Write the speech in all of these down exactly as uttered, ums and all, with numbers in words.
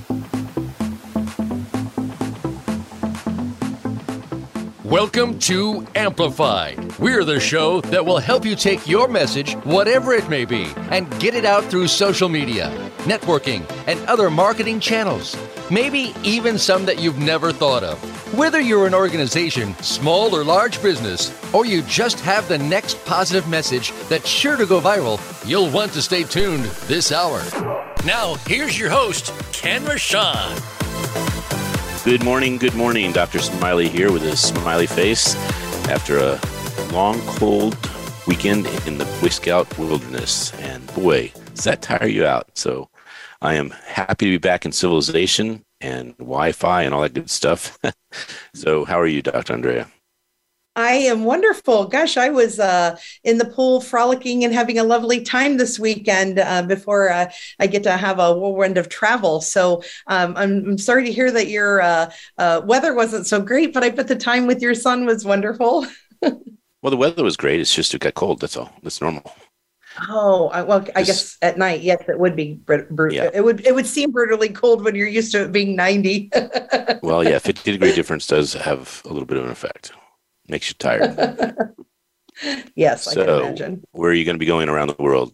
Welcome to Amplified. We're the show that will help you take your message, whatever it may be, and get it out through social media, networking, and other marketing channels. Maybe even some that you've never thought of. Whether you're an organization, small or large business, or you just have the next positive message that's sure to go viral, you'll want to stay tuned this hour. Now, here's your host, Ken Rochon. Good morning, good morning. Doctor Smiley here with a smiley face after a long, cold weekend in the Boy Scout wilderness. And boy, does that tire you out. So I am happy to be back in civilization and Wi-Fi and all that good stuff. So how are you, Doctor Andrea? I am wonderful. Gosh, I was uh, in the pool frolicking and having a lovely time this weekend uh, before uh, I get to have a whirlwind of travel. So um, I'm, I'm sorry to hear that your uh, uh, weather wasn't so great, but I bet the time with your son was wonderful. Well, the weather was great. It's just it got cold. That's all. That's normal. Oh, I, well, I guess at night, yes, it would be brutal. Yeah. It would it would seem brutally cold when you're used to it being ninety. Well, yeah, fifty degree difference does have a little bit of an effect. Makes you tired. Yes, so, I can imagine. Where are you going to be going around the world?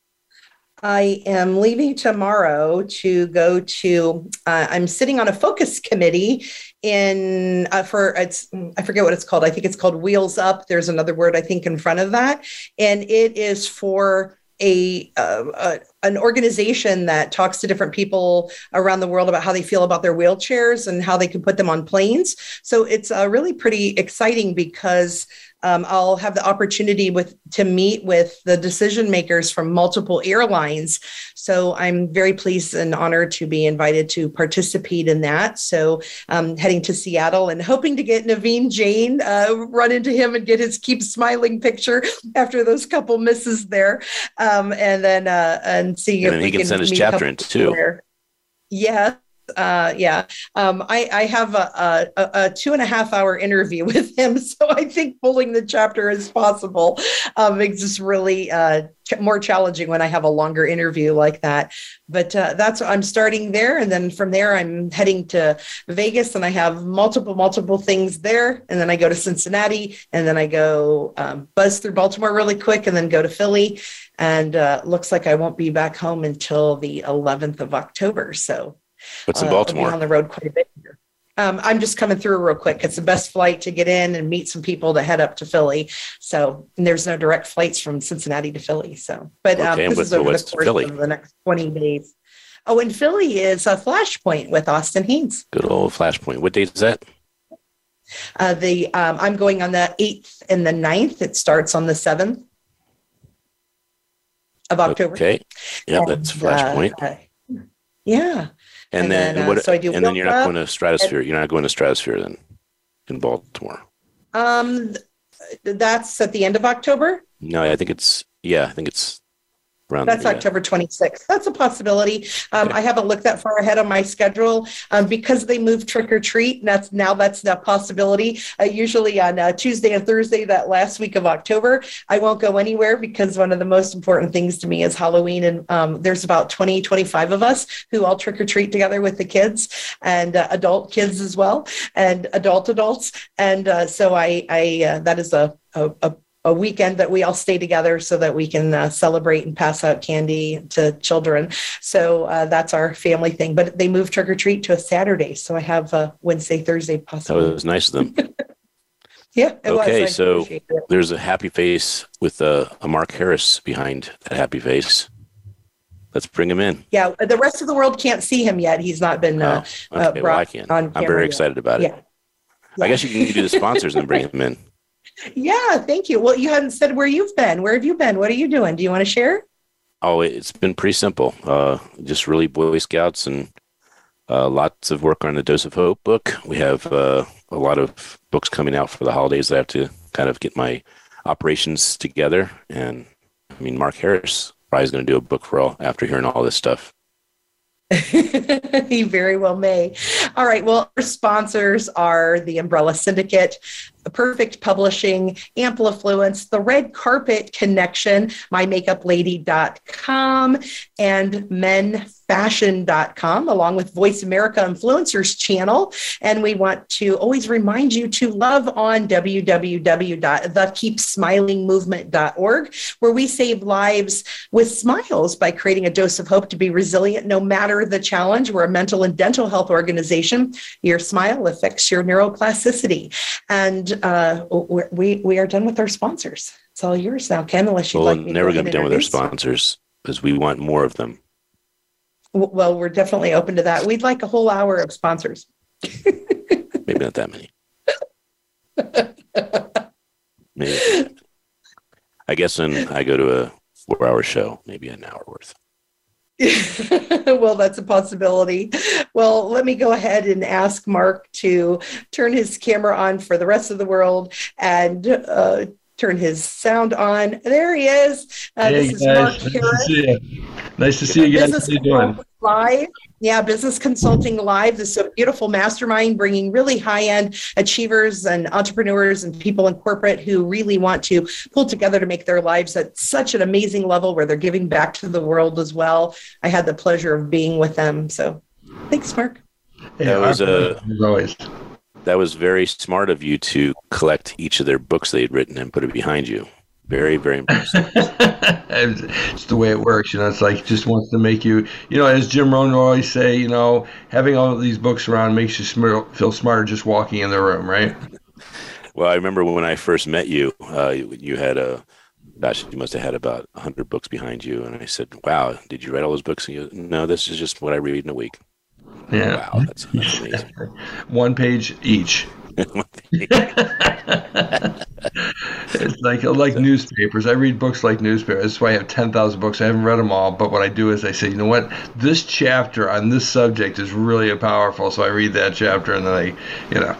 I am leaving tomorrow to go to, uh, I'm sitting on a focus committee in, uh, for, it's, I forget what it's called. I think it's called Wheels Up. There's another word, I think, in front of that. And it is for a, uh, uh, an organization that talks to different people around the world about how they feel about their wheelchairs and how they can put them on planes. So it's uh, really pretty exciting because Um, I'll have the opportunity with to meet with the decision makers from multiple airlines. So I'm very pleased and honored to be invited to participate in that. So um, heading to Seattle and hoping to get Naveen Jain, uh, run into him and get his keep smiling picture after those couple misses there. Um, and then uh, and seeing and if he we can, can send his chapter in too. There. Yeah. Uh, yeah, um, I, I have a, a, a two and a half hour interview with him. So I think pulling the chapter as possible um, makes this really uh, ch- more challenging when I have a longer interview like that. But uh, that's, I'm starting there. And then from there, I'm heading to Vegas and I have multiple, multiple things there. And then I go to Cincinnati and then I go um, buzz through Baltimore really quick and then go to Philly. And uh, looks like I won't be back home until the eleventh of October. So What's in Baltimore? Uh, I'll be on the road quite a bit here. Um, I'm just coming through real quick. It's the best flight to get in and meet some people to head up to Philly. So and there's no direct flights from Cincinnati to Philly. So, but um, okay, this what, is over the course Philly? of the next twenty days. Oh, and Philly is a Flashpoint with Austin Haynes. Good old Flashpoint. What date is that? Uh, the um, I'm going on the eighth and the ninth. It starts on the seventh of October. Okay. Yeah, and, that's Flashpoint. Uh, uh, yeah. And, and then, then uh, what? So I do and then you're not going to Stratosphere. And, you're not going to Stratosphere then in Baltimore. Um, that's at the end of October. No, I think it's yeah. I think it's around. That's the, October twenty-sixth. That's a possibility. Um, okay. I haven't looked that far ahead on my schedule um, because they moved trick or treat. And that's now that's the possibility. Uh, usually on uh, Tuesday and Thursday, that last week of October, I won't go anywhere because one of the most important things to me is Halloween. And um, there's about twenty, twenty-five of us who all trick or treat together with the kids and uh, adult kids as well and adult adults. And uh, so I, I uh, that is a, a, a a weekend that we all stay together so that we can uh, celebrate and pass out candy to children. So uh, that's our family thing. But they moved trick or treat to a Saturday. So I have a Wednesday, Thursday possibility. That was nice of them. Yeah. It okay. Was. So there's a happy face with uh, a Mark Harris behind that happy face. Let's bring him in. Yeah. The rest of the world can't see him yet. He's not been uh, oh, okay. uh, brought well, I can. on I'm very yet. excited about it. Yeah. Yeah. I guess you can do the sponsors and then bring him in. Yeah, thank you. Well, you hadn't said where you've been. Where have you been? What are you doing? Do you want to share? Oh, it's been pretty simple. Uh, just really Boy Scouts and uh, lots of work on the Dose of Hope book. We have uh, a lot of books coming out for the holidays that I have to kind of get my operations together. And I mean, Mark Harris probably is going to do a book for all after hearing all this stuff. He very well may. All right. Well, our sponsors are the Umbrella Syndicate, Perfect Publishing, Amplifluence, The Red Carpet Connection, my makeup lady dot com, and men fashion dot com, along with Voice America Influencers channel. And we want to always remind you to love on w w w dot the keep smiling movement dot org, where we save lives with smiles by creating a dose of hope to be resilient no matter the challenge. We're a mental and dental health organization. Your smile affects your neuroplasticity. And uh, we, we are done with our sponsors. It's all yours now, Ken, unless you'd well, like me never to going to be done with our introduce. sponsors because we want more of them. Well, we're definitely open to that. We'd like a whole hour of sponsors. Maybe not that many. Maybe. I guess when I go to a four-hour show, maybe an hour worth. Well, that's a possibility. Well, let me go ahead and ask Mark to turn his camera on for the rest of the world and uh, turn his sound on. There he is. Uh, hey, this is guys. Mark Nice Harris. to see you. Nice to see you guys. Business How you doing? Live. Yeah, Business Consulting Live. This is a beautiful mastermind bringing really high-end achievers and entrepreneurs and people in corporate who really want to pull together to make their lives at such an amazing level where they're giving back to the world as well. I had the pleasure of being with them. So thanks, Mark. Hey, That was a- as always. That was very smart of you to collect each of their books they'd written and put it behind you. Very, very impressive. It's the way it works, you know. It's like it just wants to make you, you know, as Jim Rohn would always say, you know, having all of these books around makes you sm- feel smarter just walking in the room, right? Well, I remember when I first met you, uh, you, you had a, gosh, you must have had about one hundred books behind you. And I said, wow, did you write all those books? And you, no, this is just what I read in a week. Yeah. Wow, that's, that's amazing. One page each. It's like like newspapers. I read books like newspapers. That's why I have ten thousand books. I haven't read them all, but what I do is I say, you know what? This chapter on this subject is really powerful, so I read that chapter, and then I, you know.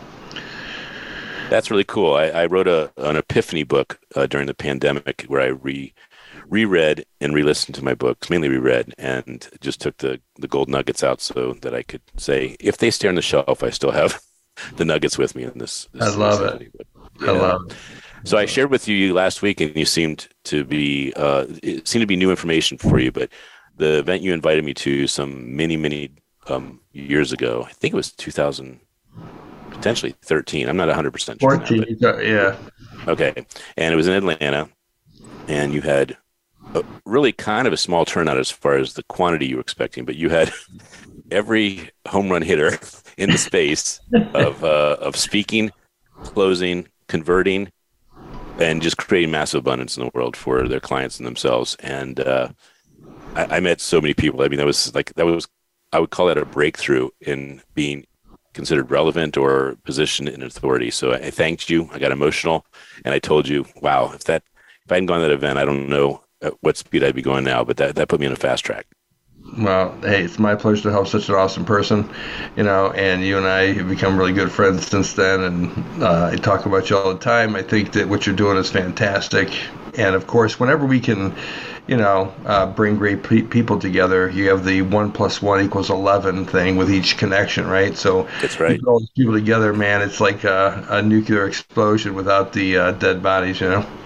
That's really cool. I, I wrote a an epiphany book uh, during the pandemic where I re reread and re-listened to my books, mainly reread, and just took the, the gold nuggets out so that I could say, if they stay on the shelf, I still have the nuggets with me in this. this I love this it. But, I yeah. love it. So I shared with you last week, and you seemed to be uh, it seemed to be new information for you. But the event you invited me to some many many um, years ago, I think it was two thousand, potentially thirteen. I'm not one hundred percent sure. now, fourteen, but- yeah. Okay, and it was in Atlanta, and you had a, really kind of a small turnout as far as the quantity you were expecting, but you had every home run hitter in the space of uh, of speaking, closing, converting, and just creating massive abundance in the world for their clients and themselves. And uh, I, I met so many people. I mean, that was like that was I would call that a breakthrough in being considered relevant or positioned in authority. So I thanked you. I got emotional, and I told you, "Wow, if that if I hadn't gone to that event, I don't know at what speed I'd be going now." But that that put me in a fast track. Well, hey, it's my pleasure to help such an awesome person, you know, and you and I have become really good friends since then, and uh, I talk about you all the time. I think that what you're doing is fantastic, and of course, whenever we can, you know, uh, bring great pe- people together, you have the one plus one equals eleven thing with each connection, right? So That's right. you put all these people together, man, it's like a, a nuclear explosion without the uh, dead bodies, you know.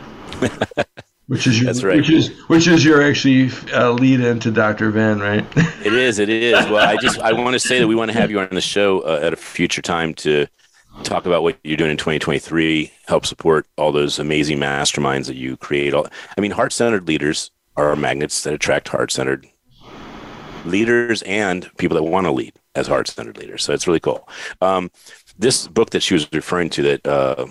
Which is your, That's right. Which is which is your actually uh, lead into Doctor Vin, right? It is. It is. Well, I just I want to say that we want to have you on the show uh, at a future time to talk about what you're doing in twenty twenty-three, help support all those amazing masterminds that you create. All, I mean, heart-centered leaders are magnets that attract heart-centered leaders and people that want to lead as heart-centered leaders. So it's really cool. Um, this book that she was referring to, that uh,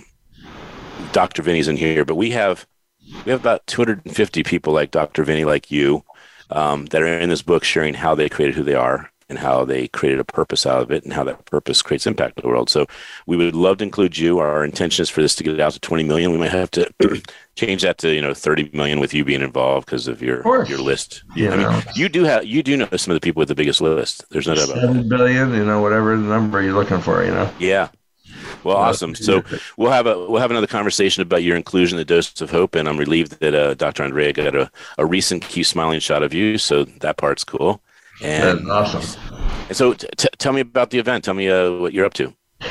Doctor Vinny's in here, but we have we have about two hundred fifty people like Doctor Vinny, like you, um, that are in this book sharing how they created who they are and how they created a purpose out of it and how that purpose creates impact in the world. So we would love to include you. Our intention is for this to get out to twenty million. We might have to change that to, you know, thirty million with you being involved because of your, Of your list. You I mean, know. you do have, you do know some of the people with the biggest list. There's no doubt about that. Seven billion, you know, whatever the number you're looking for, you know. Yeah. Well, awesome. So we'll have a we'll have another conversation about your inclusion in the Dose of Hope, and I'm relieved that uh, Doctor Andrea got a, a recent Keep Smiling shot of you, so that part's cool. And That's awesome. And so, t- t- tell me about the event. Tell me uh, what you're up to.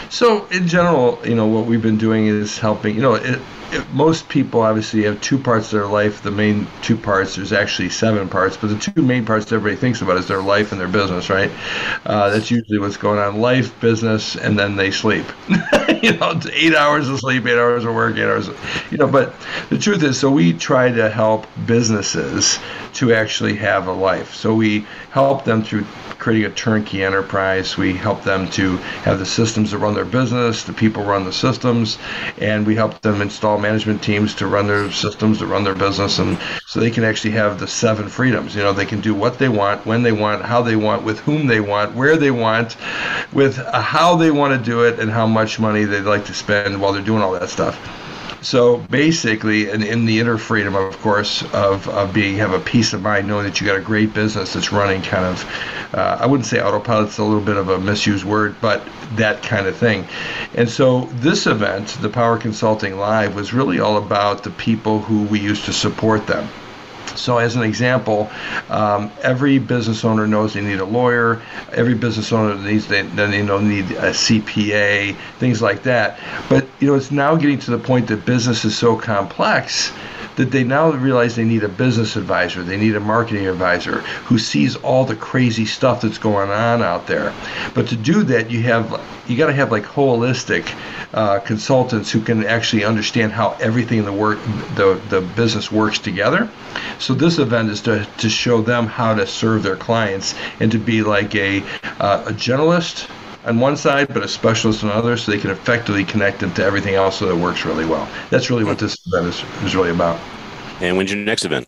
So in general, you know, what we've been doing is helping, you know, it, it, most people obviously have two parts of their life. The main two parts, there's actually seven parts, but the two main parts that everybody thinks about is their life and their business, right? Uh, that's usually what's going on. Life, business, and then they sleep. You know, it's eight hours of sleep, eight hours of work, eight hours, of, you know, but the truth is, so we try to help businesses to actually have a life. So we help them through creating a turnkey enterprise. We help them to have the systems that run their business, the people run the systems, and we help them install management teams to run their systems, to run their business, and so they can actually have the seven freedoms. You know, they can do what they want, when they want, how they want, with whom they want, where they want, with uh, how they want to do it, and how much money they'd like to spend while they're doing all that stuff. So basically, and in the inner freedom, of course, of, of being, have a peace of mind, knowing that you got a great business that's running kind of, uh, I wouldn't say autopilot, it's a little bit of a misused word, but that kind of thing. And so this event, the Power Consulting Live, was really all about the people who we used to support them. So as an example, um, every business owner knows they need a lawyer. Every business owner needs they then you know need a C P A, things like that. But you know it's now getting to the point that business is so complex that they now realize they need a business advisor, they need a marketing advisor who sees all the crazy stuff that's going on out there. But to do that, you have you got to have like holistic uh, consultants who can actually understand how everything in the work the the business works together. So this event is to to show them how to serve their clients and to be like a uh, a generalist on one side, but a specialist on the other, so they can effectively connect them to everything else so that it works really well. That's really what this event is, is really about. And when's your next event?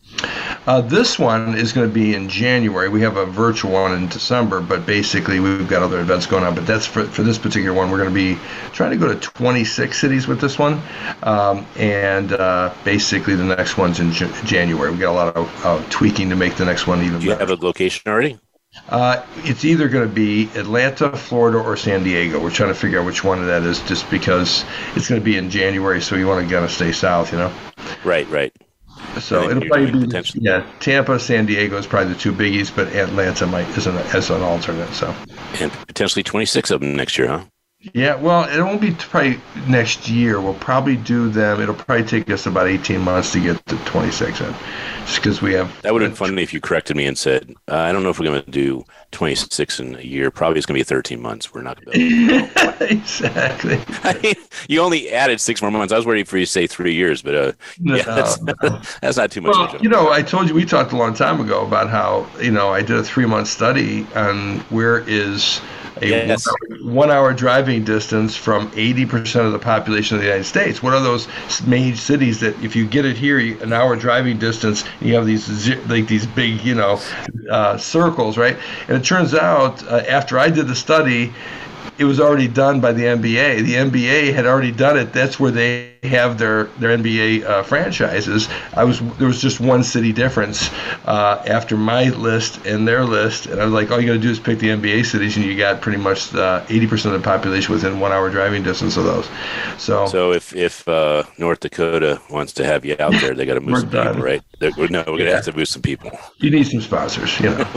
Uh, this one is going to be in January. We have a virtual one in December, but basically we've got other events going on. But that's for, for this particular one. We're going to be trying to go to twenty-six cities with this one. Um, and uh, basically the next one's in J- January. We got a lot of uh, tweaking to make the next one even better. Do you have a location already? Uh, it's either going to be Atlanta, Florida, or San Diego. We're trying to figure out which one of that is, just because it's going to be in January, so you want to kind of stay south, you know? Right, right. So it'll probably be, yeah, Tampa, San Diego is probably the two biggies, but Atlanta might is an, as an alternate. So, and potentially twenty-six of them next year, huh? Yeah, well, it won't be probably next year. We'll probably do them. It'll probably take us about eighteen months to get to twenty-six in, just because we have. That would have been funny if you corrected me and said, uh, I don't know if we're going to do twenty-six in a year. Probably it's going to be thirteen months. We're not going to be able to. Exactly. I mean, you only added six more months. I was worried for you to say three years, but uh, no, yeah, that's, no. that's not too much. Well, you know, I told you, we talked a long time ago about how, you know, I did a three-month study on where is a yes. one, hour, one hour driving distance from eighty percent of the population of the United States. What are those main cities that if you get it here, an hour driving distance, you have these like these big, you know, uh, circles, right? And it turns out uh, after I did the study, it was already done by the N B A. The N B A had already done it. That's where they have their their N B A uh, franchises. I was there was just one city difference uh, after my list and their list, and I was like, all you got to do is pick the N B A cities, and you got pretty much uh, eighty percent of the population within one hour driving distance of those. So, so if if uh, North Dakota wants to have you out there, they got to move some done. people, right? They're, no, we're yeah. gonna have to move some people. You need some sponsors, you know.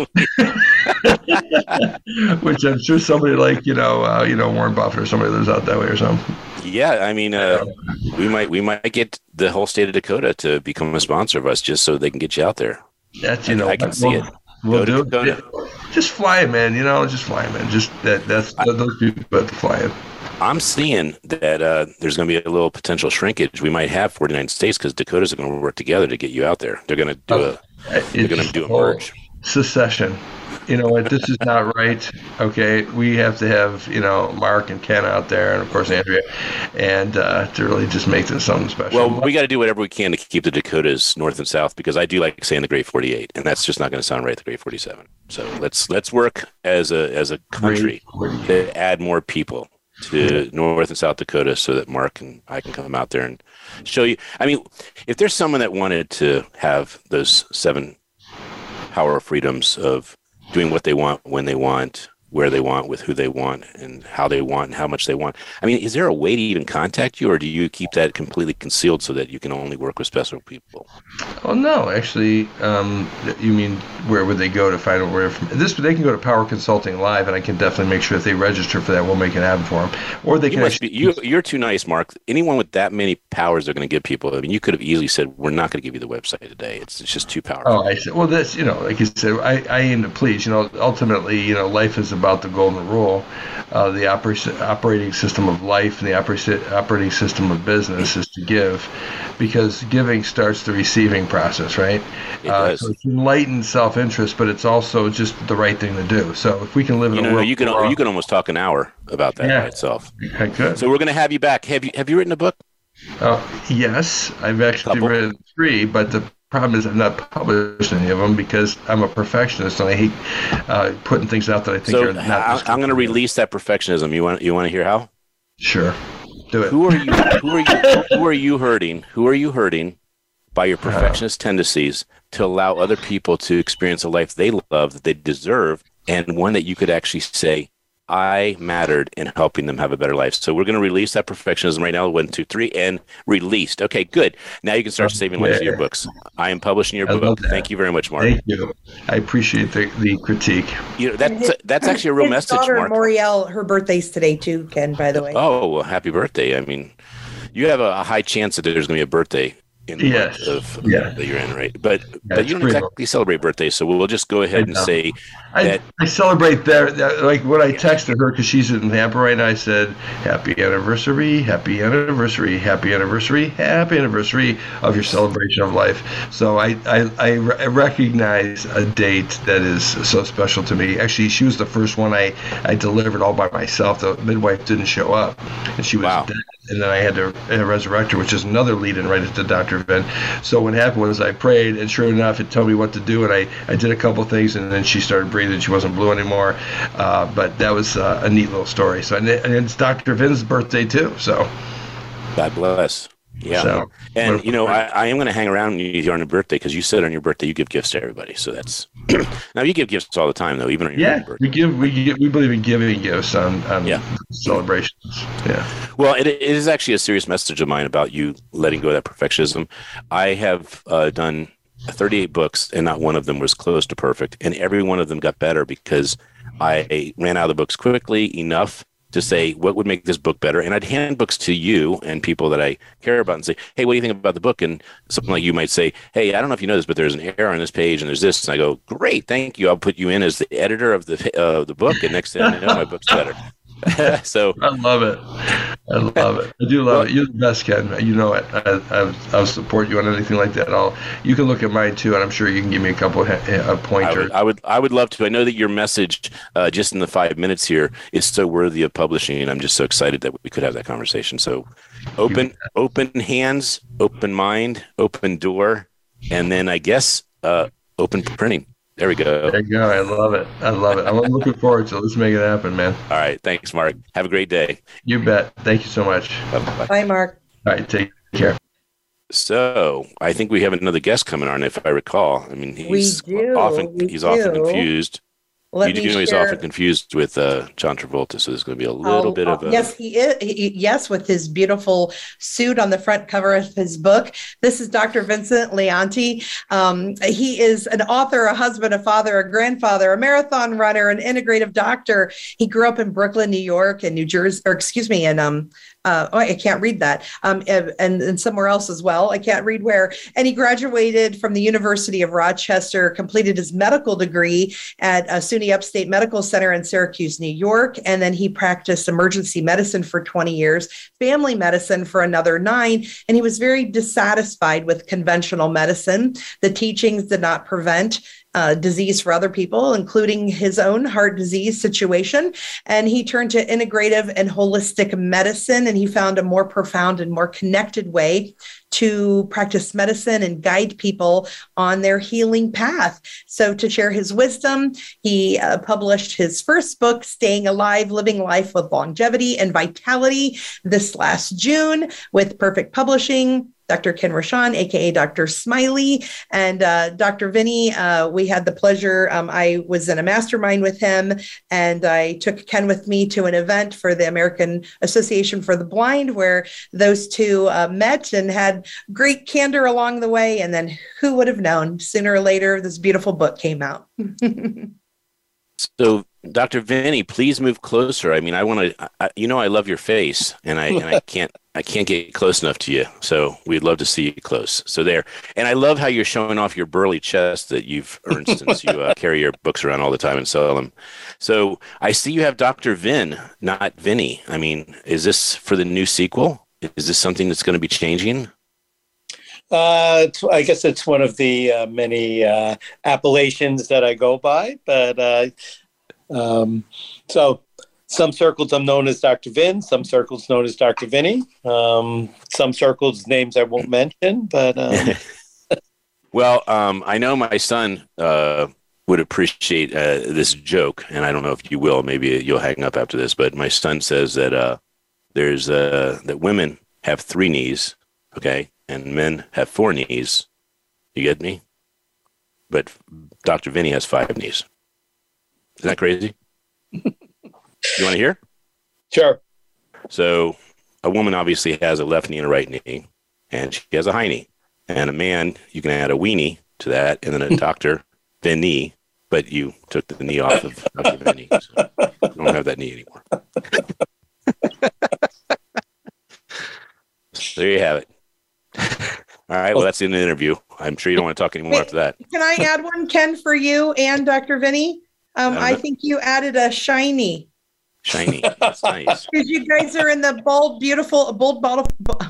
Which I'm sure somebody like you know uh, you know Warren Buffett or somebody lives out that way or something. Yeah, I mean, uh, we might we might get the whole state of Dakota to become a sponsor of us just so they can get you out there. That's you I, know I can we'll, see it. We'll do it. Just fly it, man. You know, just fly it, man. Just that that's I, those people have to fly it. I'm seeing that uh, there's going to be a little potential shrinkage. We might have forty-nine states because Dakotas are going to work together to get you out there. They're going to do oh, a they're going to do a merge. Secession. You know what? This is not right. Okay, we have to have you know Mark and Ken out there, and of course Andrea, and uh, to really just make this something special. Well, we got to do whatever we can to keep the Dakotas north and south, because I do like saying the Great forty-eight, and that's just not going to sound right. The Great forty-seven. So let's let's work as a as a country to add more people to North and South Dakota, so that Mark and I can come out there and show you. I mean, if there's someone that wanted to have those seven power freedoms of doing what they want when they want, where they want, with who they want, and how they want, and how much they want. I mean, is there a way to even contact you, or do you keep that completely concealed so that you can only work with special people? Oh no, actually, um, you mean where would they go to find out where from this? They can go to Power Consulting Live, and I can definitely make sure if they register for that, we'll make it happen for them. Or they you can. Must actually, be, you, you're too nice, Mark. Anyone with that many powers they're going to give people. I mean, you could have easily said, "We're not going to give you the website today. It's it's just too powerful." Oh, I said, well, that's, you know, like you said, I, I aim to please. You know, ultimately, you know, life is about the golden rule. Uh, the oper- operating system of life and the oper- operating system of business is to give, because giving starts the receiving process, right? It uh, does. So it's enlightened self-interest, but it's also just the right thing to do. So if we can live in You a know, world, you can where- you can almost talk an hour about that Yeah. by itself. I could. So we're going to have you back. Have you have you written a book? Uh, yes, I've actually Couple. written three, but the problem is I've not published any of them because I'm a perfectionist and I hate uh, putting things out that I think So are not. I, I'm going to release that perfectionism. You want you want to hear how? Sure, do it. Who are you? Who are you? Who are you hurting? Who are you hurting by your perfectionist tendencies to allow other people to experience a life they love, that they deserve, and one that you could actually say, I mattered in helping them have a better life. So we're going to release that perfectionism right now. One, two, three, and released. Okay, good. Now you can start saving lives with your books. I am publishing your I love book. that. Thank you very much, Mark. Thank you. I appreciate the, the critique. You know, that's that's actually a real His message, daughter, Mark. Moriel, her birthday's today too, Ken, by the way. Oh, well, happy birthday. I mean, you have a high chance that there's going to be a birthday in the Yes. month of Yeah. that you're in, right? But but it's you don't pretty exactly celebrate birthdays, so we'll just go ahead and I know. say I, that I celebrate there. Like when I texted her because she's in Tampa right now, I said, "Happy anniversary, happy anniversary, happy anniversary, happy anniversary of your celebration of life." So I I, I re- recognize a date that is so special to me. Actually, she was the first one I I delivered all by myself. The midwife didn't show up, and she was Wow. dead. And then I had to uh, resurrect her, which is another lead-in right into Doctor Vin. So what happened was I prayed, and sure enough, it told me what to do, and I, I did a couple things, and then she started breathing. She wasn't blue anymore, uh, but that was uh, a neat little story. So and, it, and it's Doctor Vin's birthday too. So God bless. Yeah. So, and, you know, I, I am going to hang around you on your birthday because you said on your birthday you give gifts to everybody. So that's now you give gifts all the time, though, even on your yeah, birthday. we give we give, we believe in giving gifts on on Yeah. celebrations. Yeah. Well, it, it is actually a serious message of mine about you letting go of that perfectionism. I have uh, done thirty-eight books, and not one of them was close to perfect. And every one of them got better because I ran out of the books quickly enough to say what would make this book better. And I'd hand books to you and people that I care about and say, hey, what do you think about the book? And something like you might say, hey, I don't know if you know this, but there's an error on this page and there's this. And I go, great, thank you. I'll put you in as the editor of the uh, the book. And next thing I know, my book's better. So I love it. I love it. I do love Well- it. You're the best, Ken. You know it. I, I, I'll support you on anything like that. I'll. You can look at mine too, and I'm sure you can give me a couple of uh, I pointers. would, I would, I would love to. I know that your message, uh, just in the five minutes here, is so worthy of publishing, and I'm just so excited that we could have that conversation. So, open, open hands, open mind, open door, and then I guess uh, open printing. There we go. There you go. I love it. I love it. I'm looking forward to it. Let's make it happen, man. All right, thanks, Mark. Have a great day. You bet. Thank you so much. Bye-bye. Bye, Mark. All right. Take care. So, I think we have another guest coming on, if I recall. I mean, he's We do, often we he's often do. confused. Let you me do know he's share- often confused with uh, John Travolta, so there's going to be a little Oh, bit of a yes, he is. He, yes, with his beautiful suit on the front cover of his book. This is Doctor Vincent Leonti. Um, he is an author, a husband, a father, a grandfather, a marathon runner, an integrative doctor. He grew up in Brooklyn, New York, and New Jersey, or excuse me, and um, uh, oh, I can't read that, um, and, and somewhere else as well. I can't read where. And he graduated from the University of Rochester, completed his medical degree at uh, SUNY Upstate Medical Center in Syracuse, New York. And then he practiced emergency medicine for twenty years, family medicine for another nine. And he was very dissatisfied with conventional medicine. The teachings did not prevent Uh, disease for other people, including his own heart disease situation. And he turned to integrative and holistic medicine, and he found a more profound and more connected way to practice medicine and guide people on their healing path. So to share his wisdom, he uh, published his first book, Staying Alive, Living Life with Longevity and Vitality, this last June with Perfect Publishing. Doctor Ken Rochon, A K A Doctor Smiley, and uh, Doctor Vinny. Uh, we had the pleasure. Um, I was in a mastermind with him, and I took Ken with me to an event for the American Association for the Blind, where those two uh, met and had great candor along the way. And then who would have known? Sooner or later, this beautiful book came out. So, Doctor Vinny, please move closer. I mean, I want to. You know, I love your face, and I and I can't. I can't get close enough to you. So we'd love to see you close. So there. And I love how you're showing off your burly chest that you've earned since you uh, carry your books around all the time and sell them. So I see you have Doctor Vin, not Vinny. I mean, is this for the new sequel? Is this something that's going to be changing? Uh, I guess it's one of the uh, many uh, appellations that I go by. But uh, um, so... Some circles I'm known as Doctor Vin, some circles known as Doctor Vinny, um, some circles names I won't mention, but... Um... Well, um, I know my son uh, would appreciate uh, this joke, and I don't know if you will, maybe you'll hang up after this, but my son says that uh, there's uh, that women have three knees, okay, and men have four knees. You get me? But Doctor Vinny has five knees. Isn't that crazy? You want to hear? Sure. So a woman obviously has a left knee and a right knee, and she has a high knee. And a man, you can add a weenie to that, and then a Doctor Vinny, but you took the knee off of Doctor Vinny, so you don't have that knee anymore. So there you have it. All right, well, that's the end of the interview. I'm sure you don't want to talk anymore Wait, after that. Can I add one, Ken, for you and Doctor Vinny? Um, I, I think you added a shiny. Shiny. That's nice. Because you guys are in the bold, beautiful, bold bottle,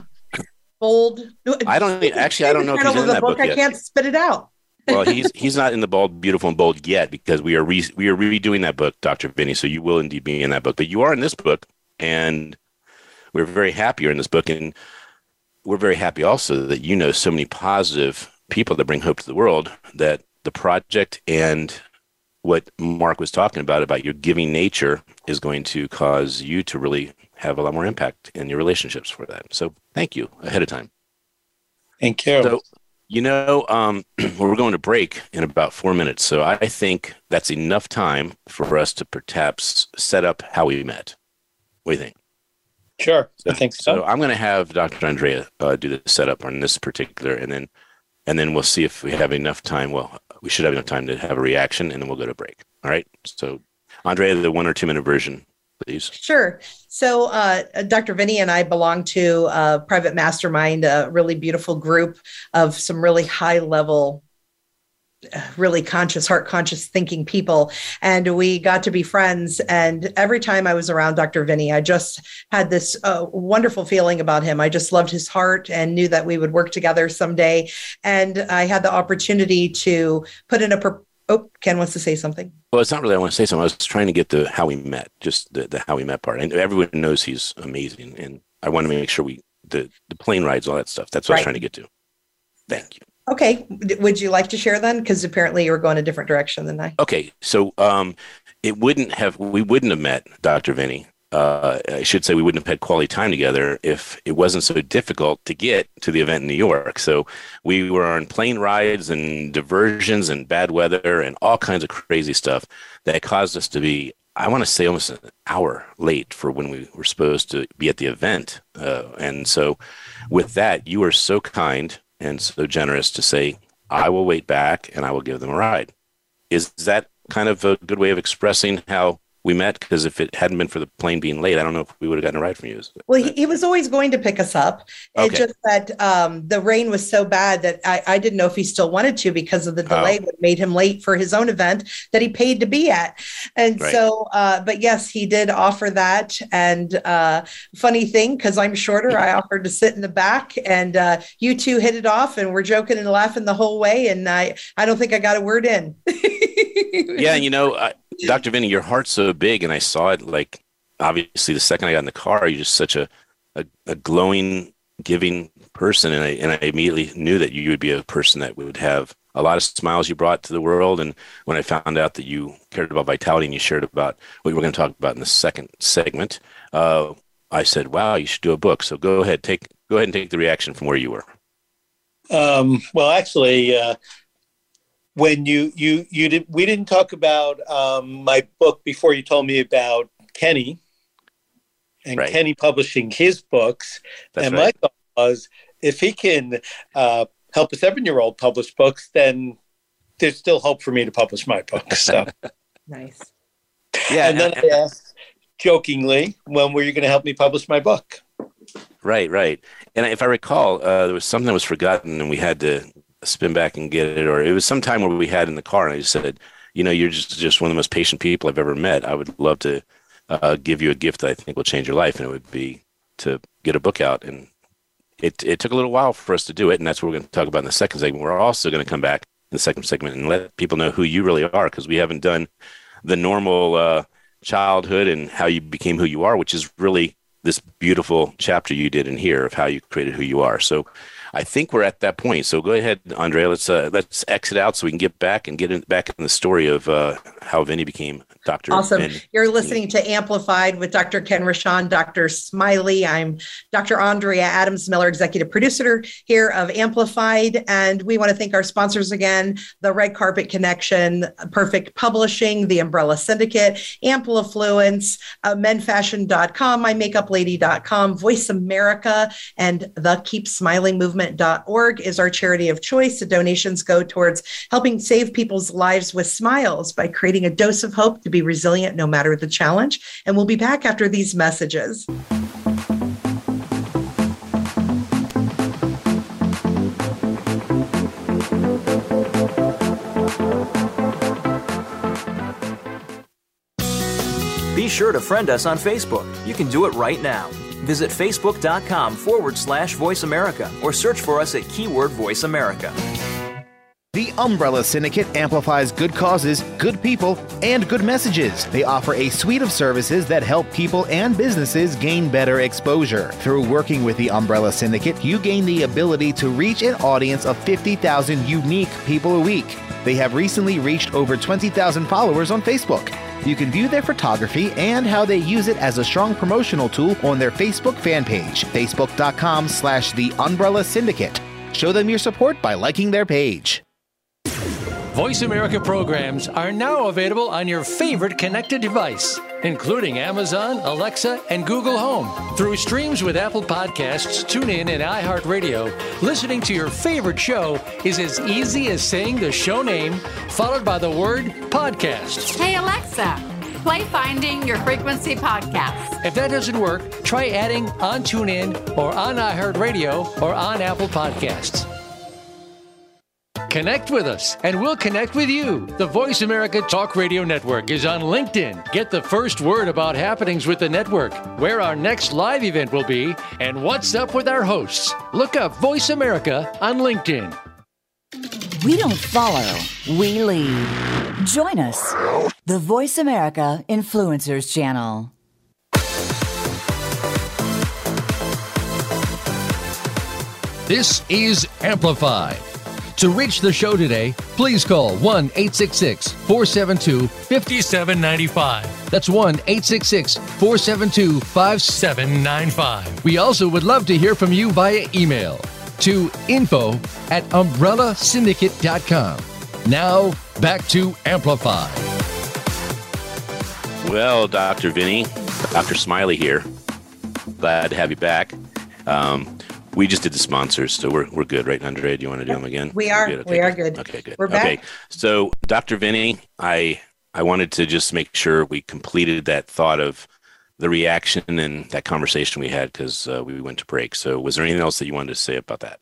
bold. I don't actually. I don't know if he's in that book, book yet. I can't spit it out. Well, he's he's not in the bold, beautiful, and bold yet because we are re, we are redoing that book, Doctor Vinny. So you will indeed be in that book, but you are in this book, and we're very happy you're in this book, and we're very happy also that you know so many positive people that bring hope to the world. That the project and what Mark was talking about, about your giving nature is going to cause you to really have a lot more impact in your relationships for that. So thank you ahead of time. Thank you. So, you know, um, we're going to break in about four minutes. So I think that's enough time for us to perhaps set up how we met. What do you think? Sure. So, I think so. So I'm going to have Doctor Andrea uh, do the setup on this particular, and then and then we'll see if we have enough time. Well, we should have enough time to have a reaction, and then we'll go to break. All right. So, Andrea, the one or two minute version, please. Sure. So, uh, Doctor Vinny and I belong to a private mastermind, a really beautiful group of some really high level, really conscious, heart conscious thinking people. And we got to be friends. And every time I was around Doctor Vinny, I just had this uh, wonderful feeling about him. I just loved his heart and knew that we would work together someday. And I had the opportunity to put in a, pro- oh, Ken wants to say something. Well, it's not really I want to say something. I was trying to get the how we met, just the, the how we met part. And everyone knows he's amazing. And I want to make sure we, the, the plane rides, all that stuff. That's what right. I was trying to get to. Thank you. Okay. Would you like to share then? Because apparently you were going a different direction than I. Okay. So um, it wouldn't have, we wouldn't have met Doctor Vinny. Uh, I should say we wouldn't have had quality time together if it wasn't so difficult to get to the event in New York. So we were on plane rides and diversions and bad weather and all kinds of crazy stuff that caused us to be, I want to say, almost an hour late for when we were supposed to be at the event. Uh, and so with that, you were so kind and so generous to say, I will wait back and I will give them a ride. Is that kind of a good way of expressing how we met? Because if it hadn't been for the plane being late, I don't know if we would have gotten a ride from you. Well, he, he was always going to pick us up. It's okay. just that um, the rain was so bad that I, I didn't know if he still wanted to because of the delay oh. that made him late for his own event that he paid to be at. And right. so, uh, but yes, he did offer that. And uh, funny thing, because I'm shorter, I offered to sit in the back and uh, you two hit it off and we're joking and laughing the whole way. And I, I don't think I got a word in. Yeah, you know, uh, Doctor Vinny, your heart's so big, and I saw it, like, obviously, the second I got in the car, you're just such a, a, a glowing, giving person, and I, and I immediately knew that you would be a person that would have a lot of smiles you brought to the world, and when I found out that you cared about vitality and you shared about what we were going to talk about in the second segment, uh, I said, wow, you should do a book. So go ahead, take go ahead and take the reaction from where you were. Um, well, actually, uh, when you you you did, we didn't talk about um, my book before you told me about Kenny and Right. Kenny publishing his books. That's and right. my thought was, if he can uh, help a seven-year-old publish books, then there's still hope for me to publish my book. So, Nice. Yeah. and then I asked jokingly, when were you going to help me publish my book? Right, right. And if I recall, uh, there was something that was forgotten and we had to spin back and get it, or it was some time where we had in the car and I just said, you know, you're just, just one of the most patient people I've ever met. I would love to uh, give you a gift that I think will change your life. And it would be to get a book out. And it, it took a little while for us to do it. And that's what we're going to talk about in the second segment. We're also going to come back in the second segment and let people know who you really are, because we haven't done the normal uh, childhood and how you became who you are, which is really this beautiful chapter you did in here of how you created who you are. So I think we're at that point. So go ahead, Andrea. Let's uh, let's exit out so we can get back and get in, back in the story of uh, how Vinny became Doctor Awesome. Vinny. You're listening to Amplified with Doctor Ken Rochon, Doctor Smiley. I'm Doctor Andrea Adams Miller, executive producer here of Amplified. And we want to thank our sponsors again, the Red Carpet Connection, Perfect Publishing, the Umbrella Syndicate, Amplifluence, uh, men fashion dot com, my makeup lady dot com, Voice America, and the keep smiling movement dot org is our charity of choice. The donations go towards helping save people's lives with smiles by creating a dose of hope to be resilient no matter the challenge. And we'll be back after these messages. Be sure to friend us on Facebook. You can do it right now. Visit facebook.com forward slash Voice America or search for us at keyword Voice America. The Umbrella Syndicate amplifies good causes, good people, and good messages. They offer a suite of services that help people and businesses gain better exposure. Through working with the Umbrella Syndicate, you gain the ability to reach an audience of fifty thousand unique people a week. They have recently reached over twenty thousand followers on Facebook. You can view their photography and how they use it as a strong promotional tool on their Facebook fan page, facebook.com slash the Umbrella Syndicate. Show them your support by liking their page. Voice America programs are now available on your favorite connected device, including Amazon, Alexa, and Google Home. Through streams with Apple Podcasts, TuneIn, and iHeartRadio, listening to your favorite show is as easy as saying the show name followed by the word podcast. Hey, Alexa, play Finding Your Frequency podcast. If that doesn't work, try adding on TuneIn or on iHeartRadio or on Apple Podcasts. Connect with us, and we'll connect with you. The Voice America Talk Radio Network is on LinkedIn. Get the first word about happenings with the network, where our next live event will be, and what's up with our hosts. Look up Voice America on LinkedIn. We don't follow, we lead. Join us, the Voice America Influencers Channel. This is Amplified. To reach the show today, please call one eight six six, four seven two, five seven nine five. that's one eight six six, four seven two, five seven nine five. We also would love to hear from you via email to info at umbrella syndicate dot com. Now, back to Amplify. Well, Doctor Vinny, Doctor Smiley here. Glad to have you back. Um, we just did the sponsors, so we're we're good, right, Andrea? Do you want to do them again? We are. Good? Okay, we are good. good. Okay, good. We're back. Okay, so Doctor Vinny, I I wanted to just make sure we completed that thought of the reaction and that conversation we had because uh, we went to break. So was there anything else that you wanted to say about that?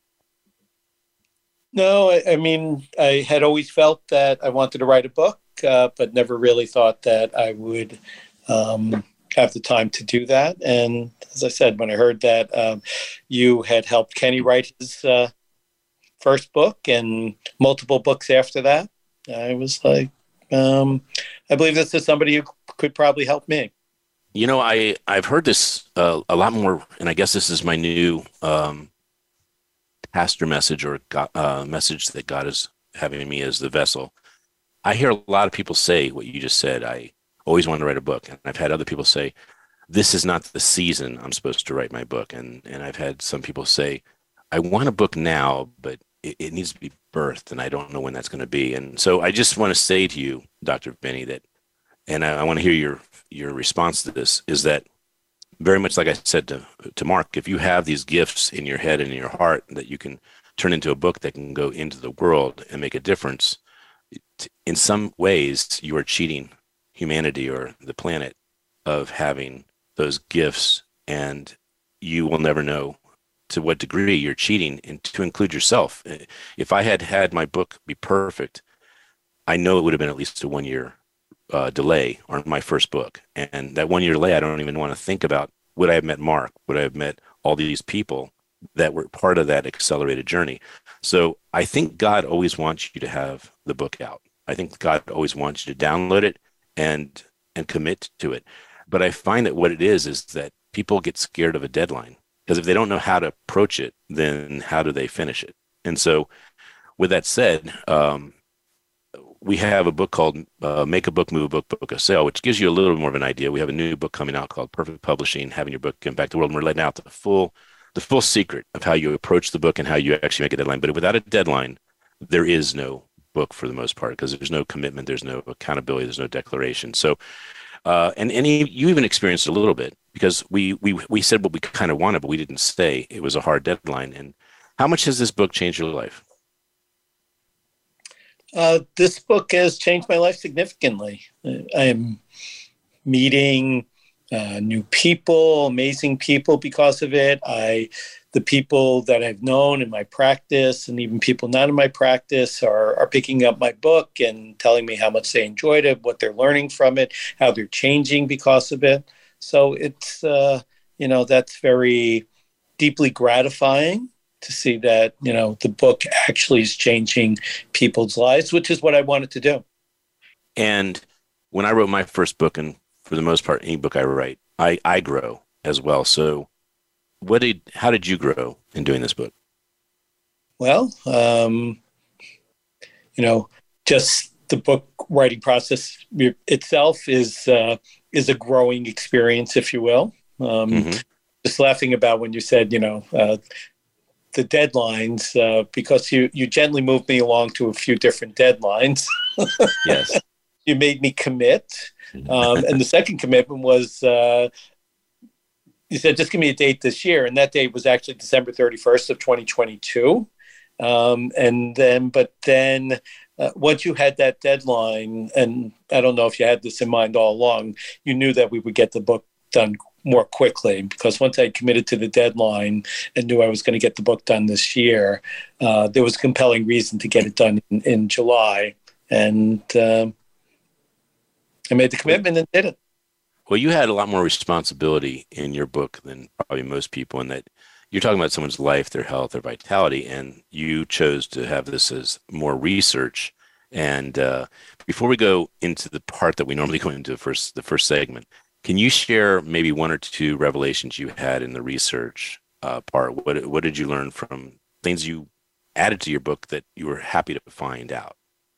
No, I, I mean, I had always felt that I wanted to write a book, uh, but never really thought that I would um, have the time to do that. And as I said, when I heard that um, you had helped Kenny write his uh, first book and multiple books after that, I was like, um, I believe this is somebody who could probably help me. You know, I, I've heard this uh, a lot more, and I guess this is my new um, pastor message or God, uh, message that God is having me as the vessel. I hear a lot of people say what you just said. I always wanted to write a book. And I've had other people say, this is not the season I'm supposed to write my book. And, and I've had some people say, I want a book now, but it, it needs to be birthed, and I don't know when that's going to be. And so I just want to say to you, Doctor Benny, that, and I, I want to hear your your response to this, is that very much like I said to to Mark, if you have these gifts in your head and in your heart that you can turn into a book that can go into the world and make a difference, in some ways you are cheating humanity or the planet of having those gifts, and you will never know to what degree you're cheating, and to include yourself. If I had had my book be perfect, I know it would have been at least a one year uh, delay on my first book. And that one year delay, I don't even want to think about, would I have met Mark? Would I have met all these people that were part of that accelerated journey? So I think God always wants you to have the book out. I think God always wants you to download it and and commit to it. But I find that what it is is that people get scared of a deadline, because if they don't know how to approach it, then how do they finish it? And so with that said, um, we have a book called uh, Make a Book, Move a Book, Book a Sale, which gives you a little more of an idea. We have a new book coming out called Perfect Publishing, Having Your Book Impact the World. And we're letting out the full, the full secret of how you approach the book and how you actually make a deadline. But without a deadline, there is no book for the most part, because there's no commitment, there's no accountability, there's no declaration. So, uh, and, and you even experienced a little bit, because we, we, we said what we kind of wanted, but we didn't say. It was a hard deadline. And how much has this book changed your life? Uh, this book has changed my life significantly. I'm meeting uh, new people, amazing people because of it. I, the people that I've known in my practice, and even people not in my practice, are, are picking up my book and telling me how much they enjoyed it, what they're learning from it, how they're changing because of it. So it's, uh, you know, that's very deeply gratifying to see that, you know, the book actually is changing people's lives, which is what I wanted to do. And when I wrote my first book, and for the most part, any book I write, I, I grow as well. So what did, how did you grow in doing this book? Well, um, you know, just the book writing process itself is, uh, is a growing experience, if you will. Um, mm-hmm. Just laughing about when you said, you know, uh, the deadlines, uh, because you, you gently moved me along to a few different deadlines. Yes. You made me commit. Um, and the second commitment was, uh, you said, just give me a date this year. And that date was actually December thirty-first of twenty twenty-two. Um, and then, but then uh, once you had that deadline, and I don't know if you had this in mind all along, you knew that we would get the book done more quickly, because once I committed to the deadline and knew I was going to get the book done this year, uh, there was a compelling reason to get it done in, in July. And um, I made the commitment and did it. Well, you had a lot more responsibility in your book than probably most people, in that you're talking about someone's life, their health, their vitality, and you chose to have this as more research. And uh, before we go into the part that we normally go into, the first, the first segment, can you share maybe one or two revelations you had in the research uh, part? What what did you learn from things you added to your book that you were happy to find out?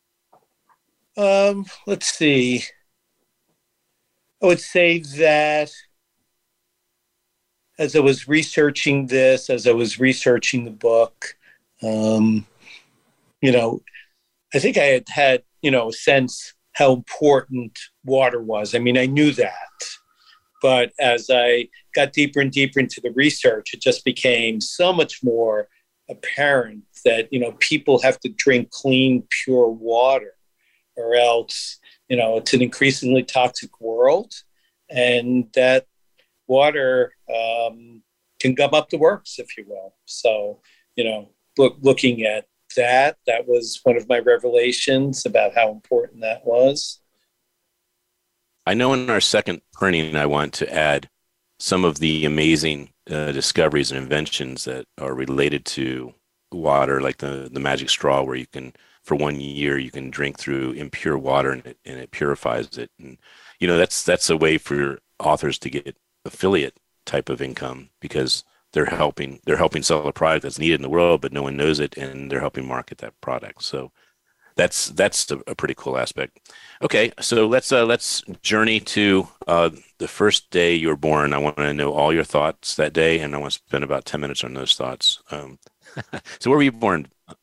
Um, let's see. I would say that as I was researching this, as I was researching the book, um, you know, I think I had had, you know, a sense how important water was. I mean, I knew that. But as I got deeper and deeper into the research, it just became so much more apparent that, you know, people have to drink clean, pure water, or else, you know, it's an increasingly toxic world, and that water um, can gum up the works, if you will. So, you know, look, looking at that, that was one of my revelations about how important that was. I know in our second printing, I want to add some of the amazing uh, discoveries and inventions that are related to water, like the, the magic straw, where you can, for one year, you can drink through impure water and it, and it purifies it. And, you know, that's, that's a way for authors to get affiliate type of income, because they're helping, they're helping sell a product that's needed in the world, but no one knows it, and they're helping market that product. So that's, that's a, a pretty cool aspect. Okay. So let's, uh, let's journey to uh, the first day you were born. I want to know all your thoughts that day, and I want to spend about ten minutes on those thoughts. Um, so where were you born?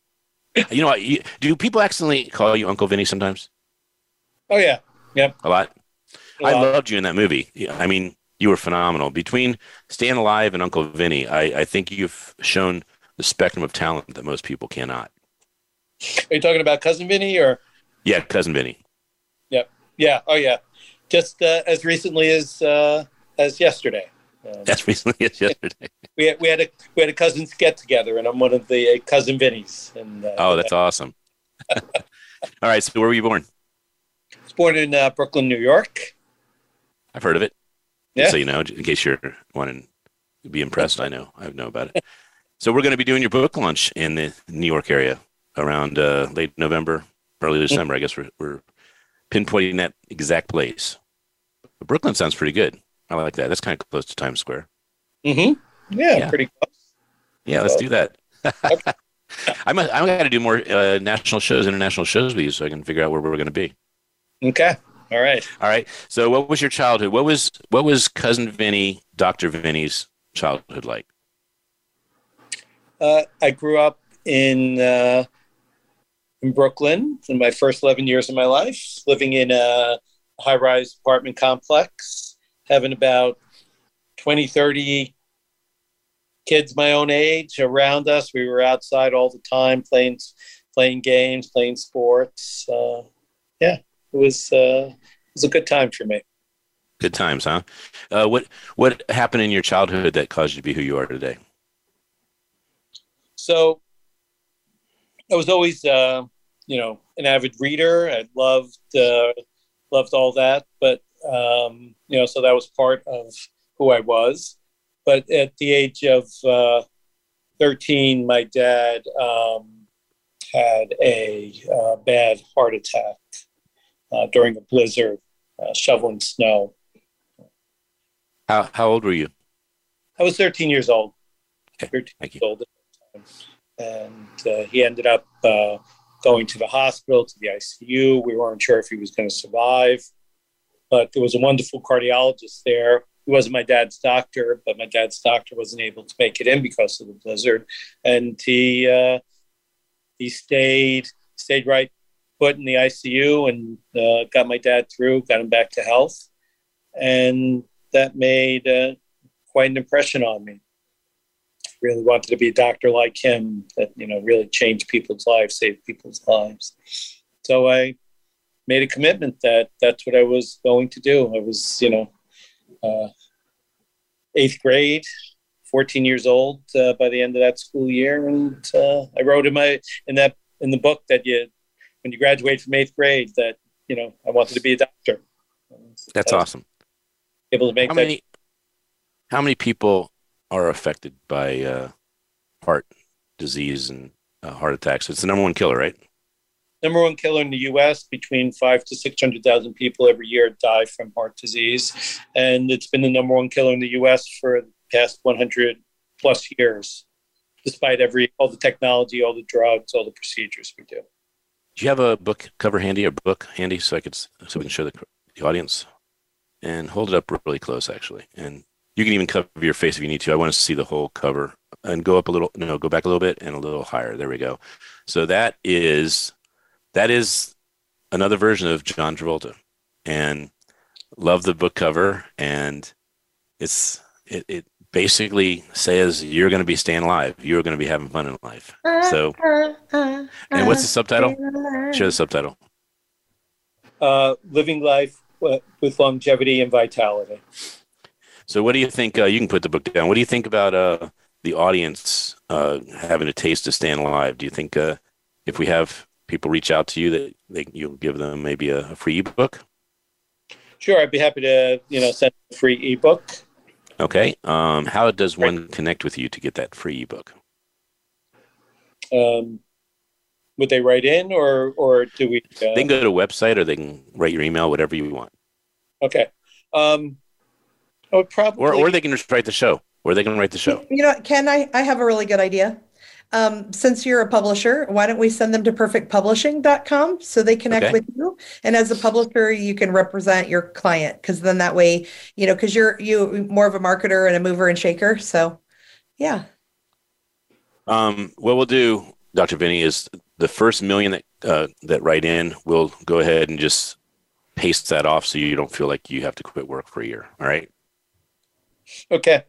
You know what? You, do people accidentally call you Uncle Vinny sometimes? Oh, yeah. Yep. A lot? A I lot. loved you in that movie. I mean, you were phenomenal. Between Staying Alive and Uncle Vinny, I, I think you've shown the spectrum of talent that most people cannot. Are you talking about Cousin Vinny or? Yeah, Cousin Vinny. Yep. Yeah. Oh, yeah. Just uh, as recently as uh, as yesterday. Um, As recently as yesterday. we had, we had a we had a cousins get together, and I'm one of the uh, cousin Vinnies. And uh, Oh, that's awesome. All right. So where were you born? I was born in uh, Brooklyn, New York. I've heard of it. Yeah. So, you know, in case you're wanting to be impressed, I know. I know about it. So we're going to be doing your book launch in the New York area around uh, late November, early December. I guess we're, we're pinpointing that exact place. But Brooklyn sounds pretty good. I like that. That's kind of close to Times Square. Mm-hmm. Yeah, Yeah. pretty close. Yeah, let's do that. I'm a, I'm got to do more uh, national shows, international shows with you, so I can figure out where we're going to be. Okay. All right. All right. So, what was your childhood? What was what was Cousin Vinny, Doctor Vinny's childhood like? Uh, I grew up in uh, in Brooklyn in my first eleven years of my life, living in a high-rise apartment complex, having about twenty, thirty kids my own age around us. We were outside all the time, playing playing games, playing sports. Uh, yeah, it was uh, it was a good time for me. Good times, huh? Uh, what what happened in your childhood that caused you to be who you are today? So I was always, uh, you know, an avid reader. I loved uh, loved all that, but um, you know, so that was part of who I was. But at the age of uh, thirteen, my dad um, had a uh, bad heart attack uh, during a blizzard, uh, shoveling snow. How how old were you? I was thirteen years old. Okay, thirteen thank you. years old at the time. And uh, he ended up uh, going to the hospital, to the I C U. We weren't sure if he was going to survive, but there was a wonderful cardiologist there. He wasn't my dad's doctor, but my dad's doctor wasn't able to make it in because of the blizzard. And he uh, he stayed stayed right put in the I C U and uh, got my dad through, got him back to health. And that made uh, quite an impression on me. Really wanted to be a doctor like him that, you know, really changed people's lives, saved people's lives. So I made a commitment that that's what I was going to do. I was, you know, uh, eighth grade, fourteen years old uh, by the end of that school year. And uh, I wrote in my, in that, in the book that you, when you graduate from eighth grade, that, you know, I wanted to be a doctor. That's awesome. Able to make How that. many how many people are affected by uh, heart disease and uh, heart attacks? It's the number one killer, right? Number one killer in the U S. Between five to six hundred thousand people every year die from heart disease, and it's been the number one killer in the U S for the past one hundred plus years, despite every all the technology, all the drugs, all the procedures we do. Do you have a book cover handy, or book handy, so I could so we can show the, the audience? And hold it up really close, actually. And you can even cover your face if you need to. I want to see the whole cover. And go up a little, no, go back a little bit and a little higher. There we go. So that is that is another version of John Travolta. And love the book cover. And it's it, it basically says you're going to be staying alive. You're going to be having fun in life. So, and what's the subtitle? Show the subtitle. Uh, living life with longevity and vitality. So what do you think, uh, you can put the book down. What do you think about uh, the audience uh, having a taste of staying alive? Do you think uh, if we have people reach out to you that they, you'll give them maybe a, a free ebook? Sure, I'd be happy to, you know, send a free ebook. Okay. Um, how does one connect with you to get that free ebook? Um, would they write in, or or do we? Uh... They can go to a website, or they can write your email, whatever you want. Okay. Um, I would probably, or or they can just write the show. Or they can write the show. You know, Ken, I, I have a really good idea. Um, since you're a publisher, why don't we send them to perfect publishing dot com so they connect Okay. with you? And as a publisher, you can represent your client, because then that way, you know, because you're you more of a marketer and a mover and shaker. So, yeah. Um, what we'll do, Doctor Vinny, is the first million that uh, that write in, we'll go ahead and just paste that off so you don't feel like you have to quit work for a year. All right. Okay.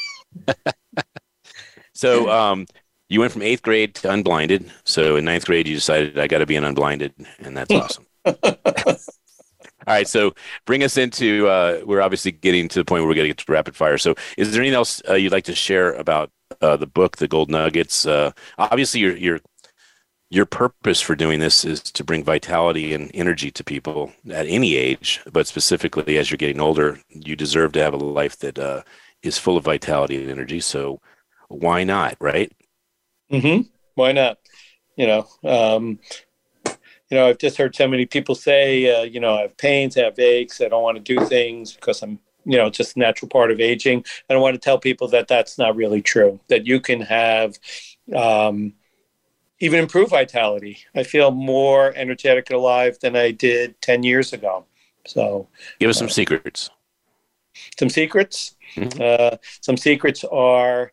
So um, you went from eighth grade to unblinded. So in ninth grade, you decided I got to be an unblinded, and that's awesome. All right. So bring us into, uh, we're obviously getting to the point where we're going to get to rapid fire. So is there anything else uh, you'd like to share about uh, the book, The Gold Nuggets? Uh, obviously, your your your purpose for doing this is to bring vitality and energy to people at any age, but specifically as you're getting older, you deserve to have a life that uh, is full of vitality and energy. So why not, right? Mm-hmm. Why not? You know, um, you know, I've just heard so many people say, uh, you know, I have pains, I have aches, I don't want to do things because I'm, you know, just a natural part of aging. I don't want to tell people that that's not really true, that you can have um, even improve vitality. I feel more energetic and alive than I did ten years ago. So give us some uh, secrets. Some secrets. Mm-hmm. Uh, some secrets are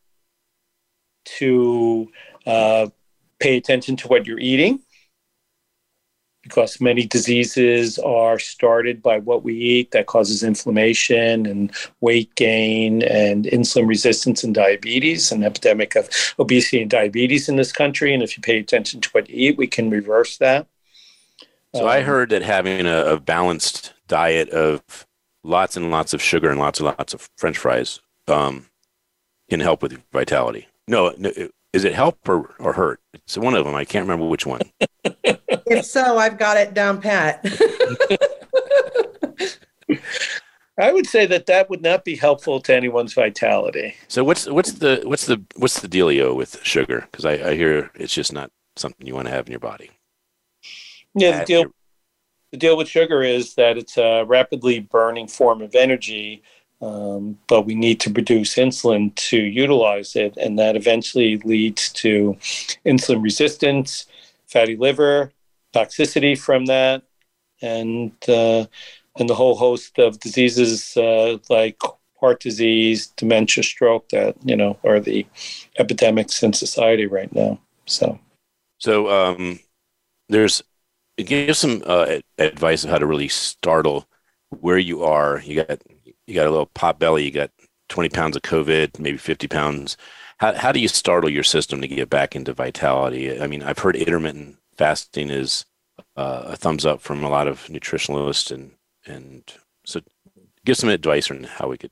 to uh, pay attention to what you're eating, because many diseases are started by what we eat that causes inflammation and weight gain and insulin resistance and diabetes, an epidemic of obesity and diabetes in this country. And if you pay attention to what you eat, we can reverse that. So um, I heard that having a, a balanced diet of lots and lots of sugar and lots and lots of French fries um, can help with vitality. No, no, is it help or, or hurt? It's one of them. I can't remember which one. If so, I've got it down pat. I would say that that would not be helpful to anyone's vitality. So what's what's the what's the what's the dealio with sugar? Because I, I hear it's just not something you want to have in your body. Yeah, the deal the deal with sugar is that it's a rapidly burning form of energy. Um, but we need to produce insulin to utilize it, and that eventually leads to insulin resistance, fatty liver, toxicity from that, and uh, and the whole host of diseases uh, like heart disease, dementia, stroke that you know are the epidemics in society right now. So, so um, there's give some uh, advice of how to really startle where you are. You got. You got a little pot belly, you got twenty pounds of COVID, maybe fifty pounds. How how do you startle your system to get back into vitality? I mean, I've heard intermittent fasting is uh, a thumbs up from a lot of nutritionalists. And, and so give some advice on how we could.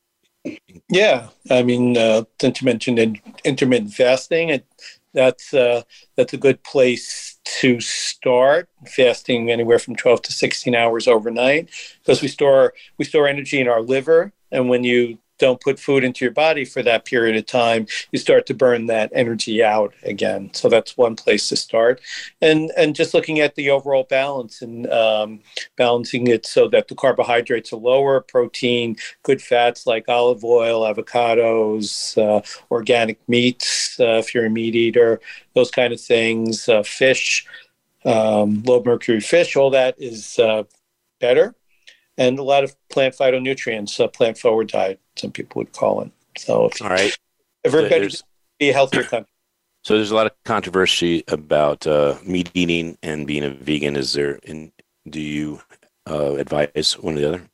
Yeah. I mean, uh, since you mentioned in, intermittent fasting, it, that's, uh, that's a good place to start. Fasting anywhere from twelve to sixteen hours overnight, because we store we store energy in our liver, and when you don't put food into your body for that period of time, you start to burn that energy out again. So that's one place to start, and and just looking at the overall balance and um, balancing it so that the carbohydrates are lower, protein, good fats like olive oil, avocados, uh, organic meats uh, if you're a meat eater, those kind of things, uh, fish, um, low mercury fish, all that is uh, better. And a lot of plant phytonutrients, uh, plant forward diet, some people would call it. So, if, all right, if everybody so be a healthier country. So, there's a lot of controversy about uh, meat eating and being a vegan. Is there? In, do you uh, advise one or the other?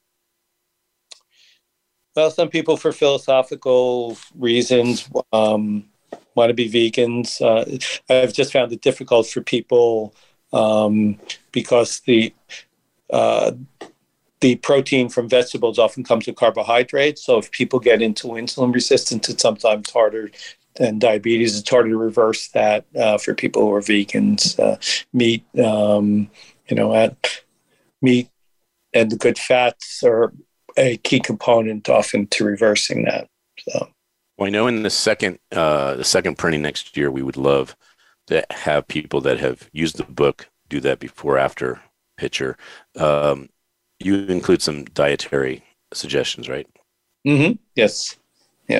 Well, some people, for philosophical reasons, um, want to be vegans. Uh, I've just found it difficult for people um, because the uh, the protein from vegetables often comes with carbohydrates. So if people get into insulin resistance, it's sometimes harder than diabetes. It's harder to reverse that uh, for people who are vegans. Uh, meat, um, you know, at meat and the good fats are a key component often to reversing that. So, well, I know in the second uh, the second printing next year, we would love to have people that have used the book do that before after picture. Um, You include some dietary suggestions, right? Mm-hmm. Yes. Yeah,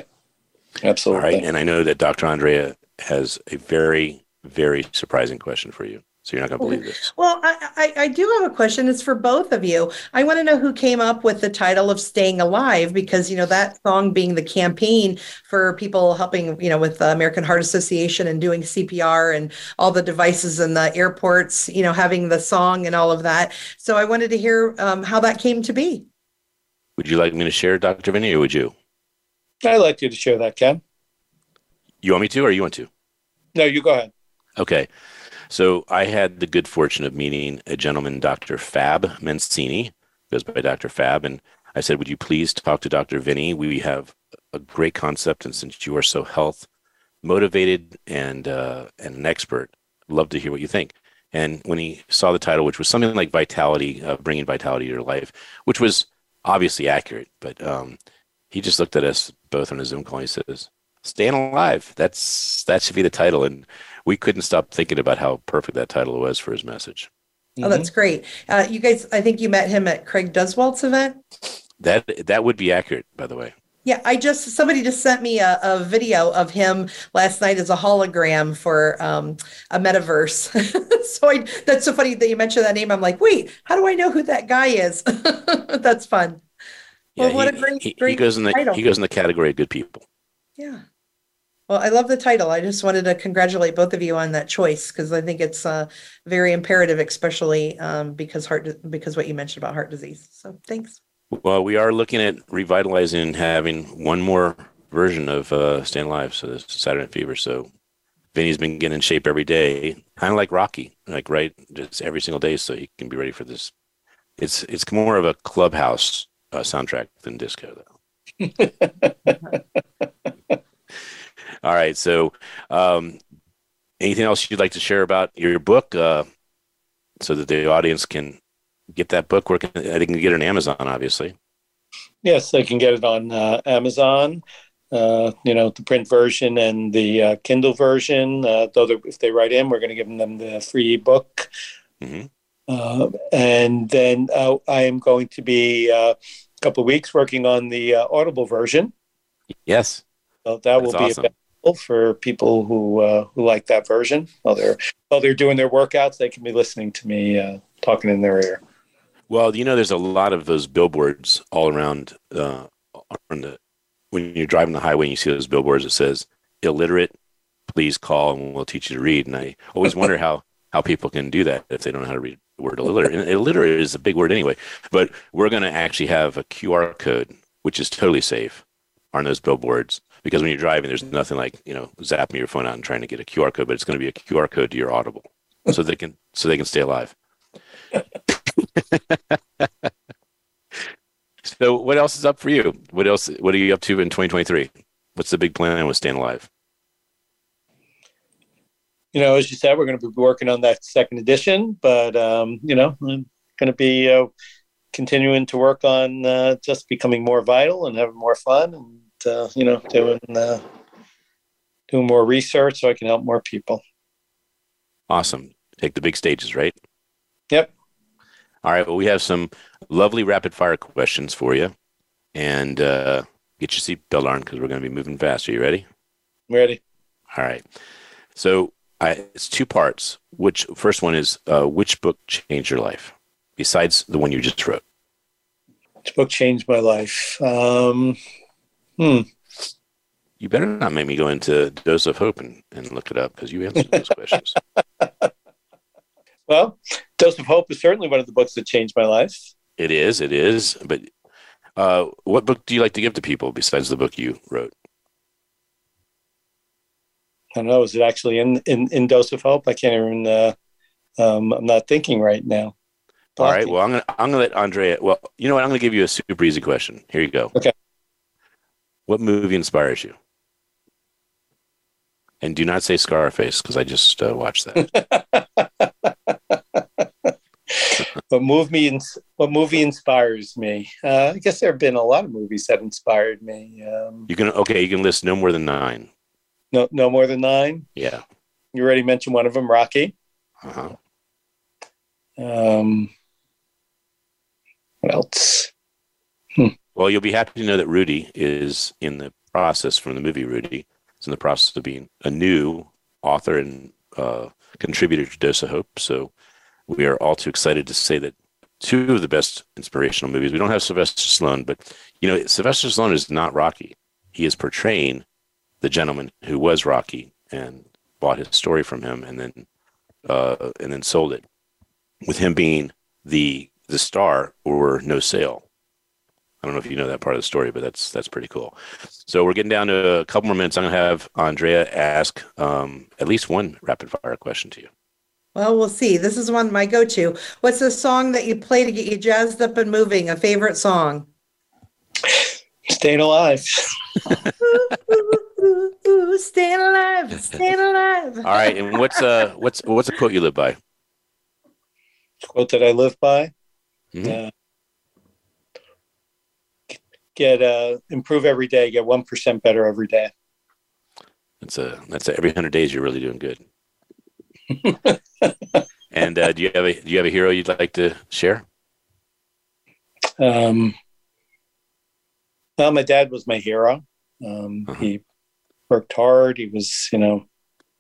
absolutely. All right. And I know that Doctor Andrea has a very, very surprising question for you. So you're not going to believe this. Well, I, I, I do have a question. It's for both of you. I want to know who came up with the title of Staying Alive, because, you know, that song being the campaign for people helping, you know, with the American Heart Association and doing C P R and all the devices in the airports, you know, having the song and all of that. So I wanted to hear um, how that came to be. Would you like me to share, Doctor Vinny, or would you? I'd like you to share that, Ken. You want me to, or you want to? No, you go ahead. Okay. So I had the good fortune of meeting a gentleman, Doctor Fab Mancini, goes by Doctor Fab, and I said, would you please talk to Doctor Vinny? We have a great concept, and since you are so health motivated and uh, and an expert, I'd love to hear what you think. And when he saw the title, which was something like Vitality, uh, bringing vitality to your life, which was obviously accurate, but um, he just looked at us both on a Zoom call and he says, Staying Alive. That's that should be the title. And we couldn't stop thinking about how perfect that title was for his message. Oh, that's great. Uh, you guys, I think you met him at Craig Duswalt's event. That that would be accurate, by the way. Yeah, I just, somebody just sent me a, a video of him last night as a hologram for um, a metaverse. So I, that's so funny that you mentioned that name. I'm like, wait, how do I know who that guy is? That's fun. Yeah, well, what he, a great, he, great he goes in the title. he goes in the category of good people. Yeah. Well, I love the title. I just wanted to congratulate both of you on that choice, because I think it's uh, very imperative, especially um, because heart because what you mentioned about heart disease. So thanks. Well, we are looking at revitalizing and having one more version of uh, Staying Alive. So this is Saturday Night Fever. So Vinny's been getting in shape every day, kind of like Rocky, like right, just every single day, so he can be ready for this. It's it's more of a clubhouse uh, soundtrack than disco, though. All right. So, um, anything else you'd like to share about your book, uh, so that the audience can get that book? Where can, they can get it on Amazon, obviously. Yes, they can get it on uh, Amazon. Uh, you know, the print version and the uh, Kindle version. Uh, though if they write in, we're going to give them the free book. Mm-hmm. Uh, and then uh, I am going to be uh, a couple of weeks working on the uh, Audible version. Yes, so that That's will be awesome. available for people who uh, who like that version. While they're while they're doing their workouts, they can be listening to me uh, talking in their ear. Well, you know, there's a lot of those billboards all around. Uh, on the when you're driving the highway and you see those billboards, it says "illiterate, please call and we'll teach you to read." And I always wonder how how people can do that if they don't know how to read the word illiterate. And illiterate is a big word anyway. But we're going to actually have a Q R code, which is totally safe, on those billboards. Because when you're driving, there's nothing like, you know, zapping your phone out and trying to get a Q R code, but it's going to be a Q R code to your Audible, so they can so they can stay alive. So, what else is up for you? What else? What are you up to in twenty twenty-three? What's the big plan with Staying Alive? You know, as you said, we're going to be working on that second edition, but um, you know, I'm going to be uh, continuing to work on uh, just becoming more vital and having more fun, and uh, you know, doing uh, doing more research so I can help more people. Awesome. Take the big stages, right? Yep. All right. Well, we have some lovely rapid fire questions for you, and uh, get your seatbelt on because we're going to be moving fast. Are you ready? I'm ready. All right. So I, it's two parts. Which first one is uh, which book changed your life besides the one you just wrote? Which book changed my life? Um, hmm. You better not make me go into Dose of Hope and, and look it up because you answered those questions. Well, Dose of Hope is certainly one of the books that changed my life. It is. It is. But uh, what book do you like to give to people besides the book you wrote? I don't know. Is it actually in, in, in Dose of Hope? I can't even, uh, um, I'm not thinking right now. All right. Well, I'm going to I'm gonna let Andrea, well, you know what? I'm going to give you a super easy question. Here you go. Okay. What movie inspires you? And do not say Scarface because I just uh, watched that. What movie? What movie inspires me? Uh, I guess there have been a lot of movies that inspired me. Um, You can okay. You can list no more than nine. no, no more than nine. Yeah. You already mentioned one of them, Rocky. Uh-huh. Um, what else? Well, you'll be happy to know that Rudy is in the process from the movie Rudy. Is in the process of being a new author and uh, contributor to Dose of Hope. So we are all too excited to say that two of the best inspirational movies. We don't have Sylvester Stallone, but, you know, Sylvester Stallone is not Rocky. He is portraying the gentleman who was Rocky and bought his story from him and then uh, and then sold it, with him being the the star or no sale. I don't know if you know that part of the story, but that's that's pretty cool. So we're getting down to a couple more minutes. I'm going to have Andrea ask um, at least one rapid fire question to you. Well, we'll see. This is one of my go-to. What's the song that you play to get you jazzed up and moving? A favorite song? Staying Alive. ooh, ooh, ooh, ooh, staying alive, staying alive. All right, and what's uh what's what's a quote you live by? Quote that I live by. Mm-hmm. Uh, get uh, improve every day. Get one percent better every day. That's a that's a, every hundred days you're really doing good. And uh, do you have a do you have a hero you'd like to share? Um. Well, my dad was my hero. Um, uh-huh. He worked hard. He was, you know,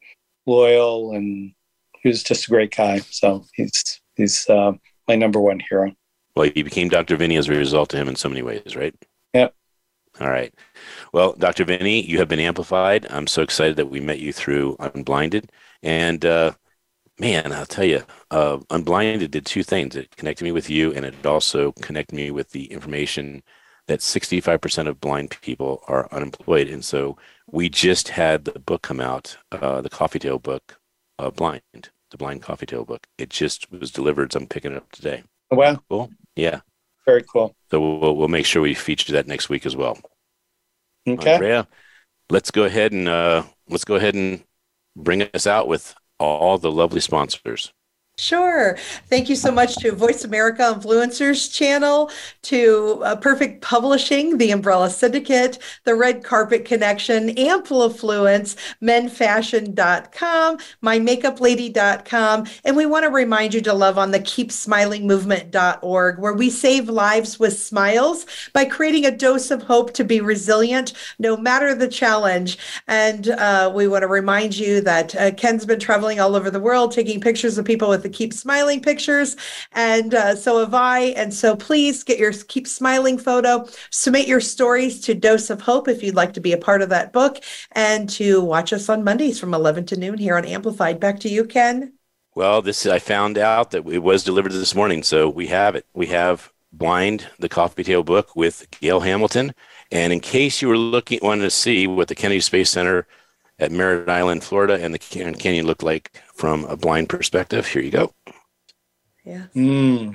loyal, and he was just a great guy. So he's he's uh, my number one hero. Well, you became Doctor Vinny as a result of him in so many ways, right? Yep. All right. Well, Doctor Vinny, you have been amplified. I'm so excited that we met you through Unblinded. And, uh, man, I'll tell you, uh, Unblinded did two things. It connected me with you, and it also connected me with the information that sixty-five percent of blind people are unemployed. And so we just had the book come out, uh, the Coffee Tale book, uh, Blind, the Blind Coffee Tale book. It just was delivered, so I'm picking it up today. Oh, wow. Cool. Yeah. Very cool. So we'll, we'll make sure we feature that next week as well. Okay. Andrea, let's go ahead and uh, let's go ahead and bring us out with all the lovely sponsors. Sure. Thank you so much to Voice America Influencers Channel, to uh, Perfect Publishing, the Umbrella Syndicate, the Red Carpet Connection, Amplifluence, men fashion dot com, my makeup lady dot com. And we want to remind you to love on the keep smiling movement dot org, where we save lives with smiles by creating a dose of hope to be resilient, no matter the challenge. And uh, we want to remind you that uh, Ken's been traveling all over the world, taking pictures of people with the Keep Smiling pictures. And uh, so have I. And so please get your Keep Smiling photo, submit your stories to Dose of Hope if you'd like to be a part of that book, and to watch us on Mondays from eleven to noon here on Amplified. Back to you, Ken. Well, this I found out that it was delivered this morning. So we have it. We have Blind, the Coffee Tale book with Gail Hamilton. And in case you were looking, wanted to see what the Kennedy Space Center at Merritt Island, Florida, and the Grand Canyon look like from a blind perspective, here you go. Yeah. Mm.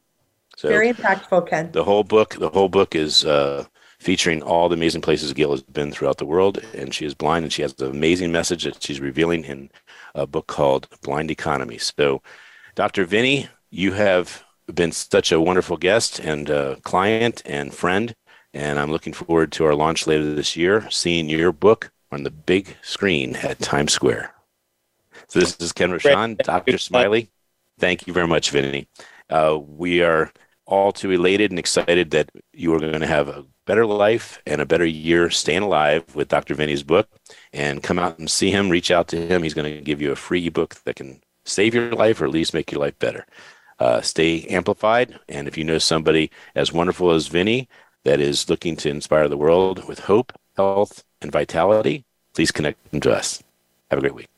So very impactful, Ken. The whole book, the whole book is uh, featuring all the amazing places Gail has been throughout the world, and she is blind, and she has an amazing message that she's revealing in a book called Blind Economy. So, Doctor Vinny, you have been such a wonderful guest and uh, client and friend, and I'm looking forward to our launch later this year, seeing your book on the big screen at Times Square. So this is Ken Rochon, Doctor Smiley. Thank you very much, Vinny. Uh, we are all too elated and excited that you are going to have a better life and a better year staying alive with Doctor Vinny's book. And come out and see him, reach out to him. He's going to give you a free ebook that can save your life or at least make your life better. Uh, stay amplified. And if you know somebody as wonderful as Vinny that is looking to inspire the world with hope, health, and vitality, please connect them to us. Have a great week.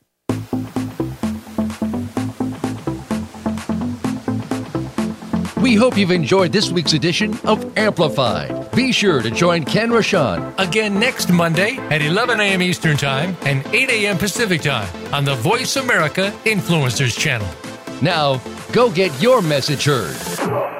We hope you've enjoyed this week's edition of Amplified. Be sure to join Ken Rochon again next Monday at eleven a.m. Eastern Time and eight a.m. Pacific Time on the Voice America Influencers Channel. Now, go get your message heard.